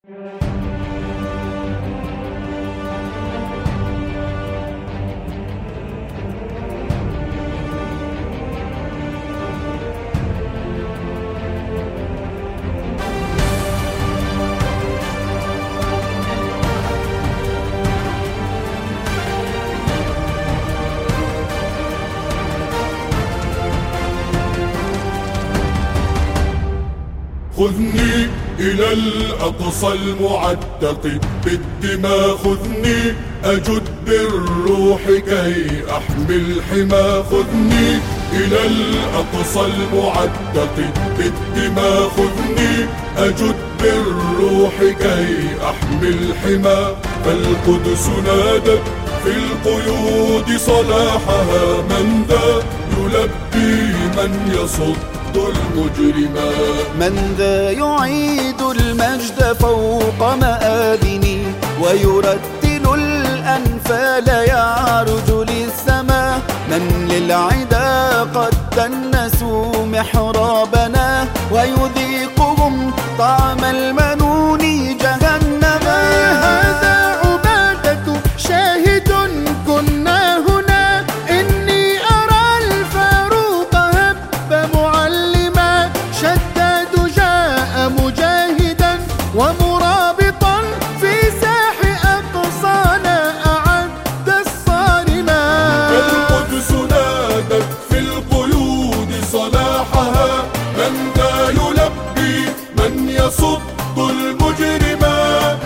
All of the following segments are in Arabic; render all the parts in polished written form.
خذني إلى الأقصى المعتق بالدماء، خذني أجد بالروح كي أحمي الحمى. خذني إلى الأقصى المعتق بالدماء، خذني أجد بالروح كي أحمي الحمى. فالقدس نادت في القيود صلاحها، من ذا يلبي من يصد المجرما، من ذا يعيد المجد فوق مآذني، ويرتل الأنفال يعرج للسماء. من للعدا قد دنسوا محرابنا، ويذيقهم طعم المنون جهنما. هذا عبادة شاهد كنا هنا، إني أرى الفاروق هب معلما. شداد جاء مجاهدا ومرابطا، في ساح أقصانا أعد الصارما. القدس نادت في القيود صلاحها، من ذا يلبي من يصد المجرما.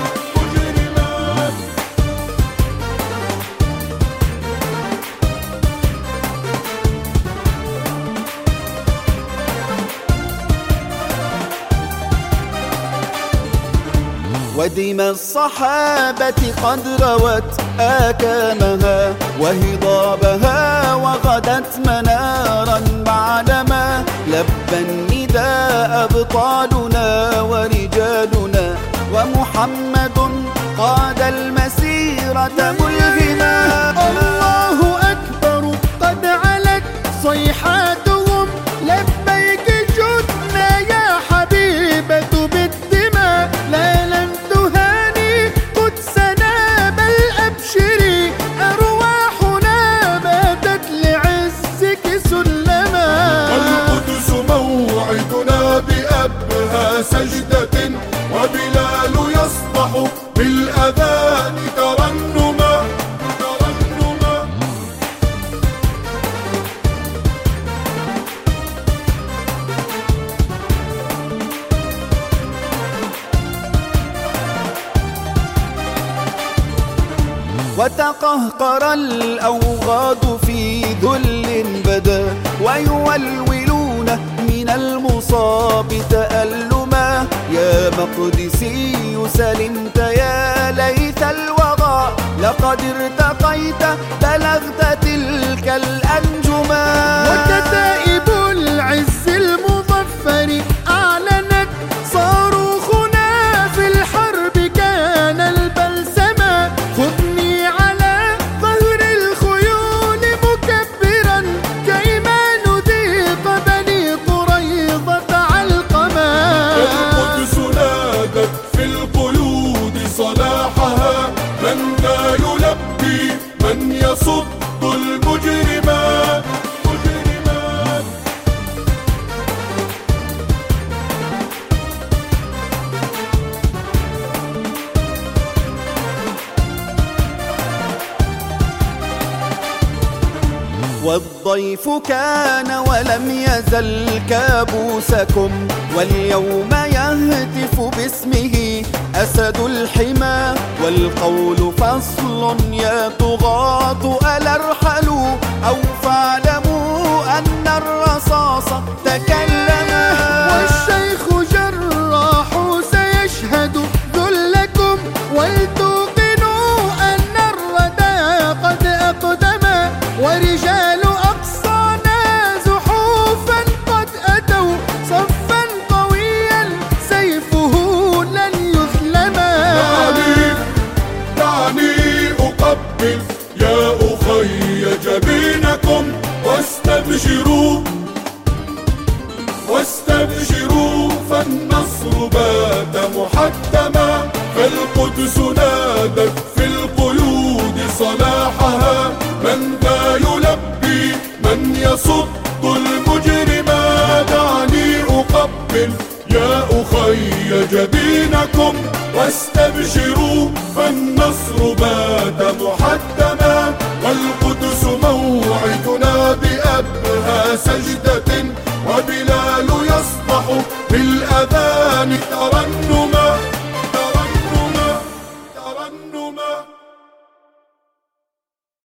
ودم الصحابة قد روت آكامها، وهضابها وغدت منارا بعدما. لبى النداء أبطالنا ورجالنا، ومحمد قاد المسيرة ملهما. الله أكبر قد علت صيحاتهم، لبيك جدنا يا حبيبة بالدماء. لا لن تهاني قدسنا بل أبشري، أرواحنا باتت لعزك سلما. القدس موعدنا بأبهى سجدة، وبلال يصبح بالأذان ترنما. وتقهقر الأوغاد في ذل بدا، ويولولون من المصاب تألما. يا مقدسي سلمت يا ليث الوغى، لقد ارتقيت بلغت تلك الأنجما. وكتائب العز المظفر أعلنت، صاروخنا في الحرب كان البلسما. خذني على ظهر الخيول مكبرا، كيما نذيق بني قريظة علقما. القدس نادت في القيود صلاحها، من لا يلبي من يصد المجرما. والضيف كان ولم يزل كابوسكم، واليوم يهتف باسمه أسد الحمى. والقول فصل يا طغاة ألا ارحلوا، أو فاعلموا أن الرصاص تكلما. والشيخ جراح سيشهد ذلكم، ولتوقنوا أن الردى قد أقدما. ورجال أقصانا زحوفا قد أتوا، صفا قويا سيفه لن يثلما. دعني أقبل يا أخي جبينكم، واستبشروا فالنصر بات محتما. السماء، فالقدس نادت في القيود صلاحها. من ذا يلبي من يصد المجرما؟ دعني أقبل يا أخي جبينكم، واستبشروا فالنصر بات